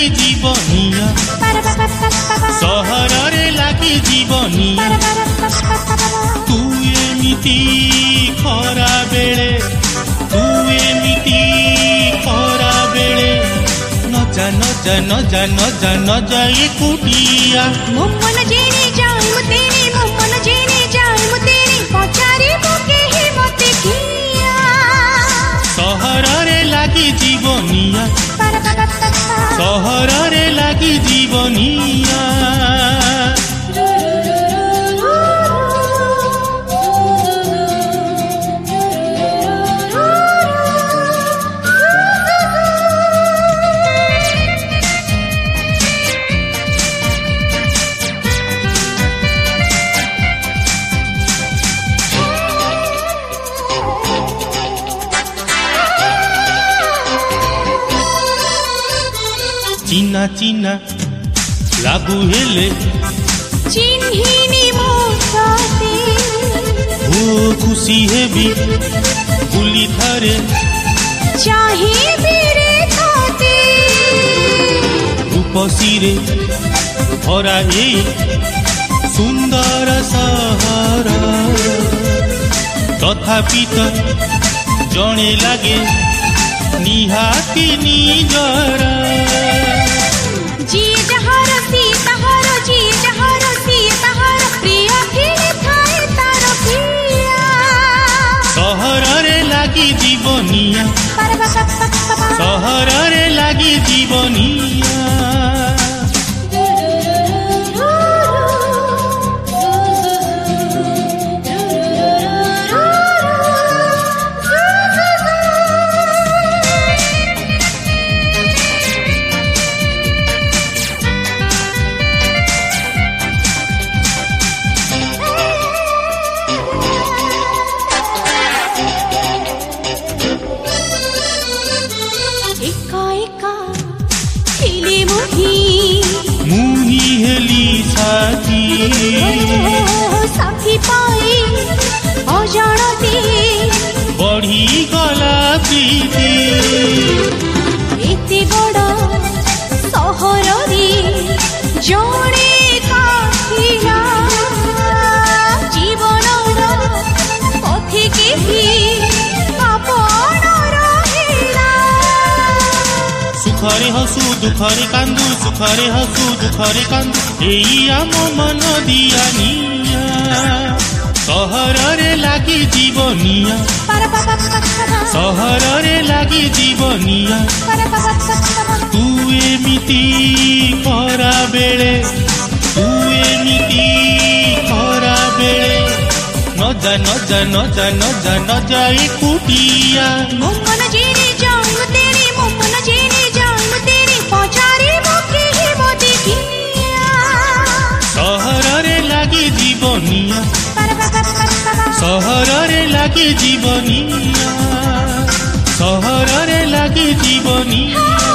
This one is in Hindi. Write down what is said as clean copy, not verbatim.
ଲାଗି ଜୀବନିଆ ସହରରେ ଲାଗି ଜୀବନିଆ ତୁ ଏମିତି ଖରା ବେଳେ ତୁ ଏମିତି ଖରା ବେଳେ ନଜା ନଜା ନଜା ନଜା ନଜା ଏକୁଟିଆ ମୋ ମନ ଜେନେ ଯାଏ ମୁଁ ତେରେ ମୋ ମନ ଜେନେ ଯାଏ ମୁଁ ତେରେ ପଚାରେ ମୁଁ କେହି ମତେ କିଆ ସହରରେ ଲାଗି ଜୀବନିଆ ସହରରେ ଲାଗି ଜୀବନିଆ ଚିହ୍ନା ଚିହ୍ନା ଲାଗୁ ହେଲେ ଚିହ୍ନିନି ମୁଁ ତତେ ଖୁସି ହେବି ବୁଲି ଥରେ ଚାହିଁବି ରେ ତତେ ରୂପସୀରେ ଭରା ଏଇ ସୁନ୍ଦର ସହର ତଥାପି ତ ଜଣେ ଲାଗେ ନିହାତି ନିଜର ଯିଏ ଯାହାର ସିଏ ତାହାର ଯିଏ ଯାହାର ସିଏ ତାହାର ପ୍ରିୟ ଥିଲେ ଥାଏ ତାର ପ୍ରିୟା ସହରରେ ଲାଗି ଜୀବନିଆ ସହରରେ ଲାଗି ଜୀବନିଆ साथी पाई अजाणते बढ़ी गला प्रीति एते बड़ सहर रे जणे काथिला जीवन पथे केही आपण रहेला सुखरे हसु दुखरे कांदू सुखरे हसु दुखरे कांदू एई आम मन दियानिया सहररे लागी जीवनिया सहररे लागी जीवनिया तू एमिति खरा बेले तू एमिति खरा बेले नजा नजा नजा नजा नजा एकुटिया मो मन जेने जाऊं तेरे मो मन जेने जाऊं तेरे पचारे मो केही मोते किया सहररे लागी जीवनिया सहररे लागी जीवनिया सहररे लागी जीवनिया।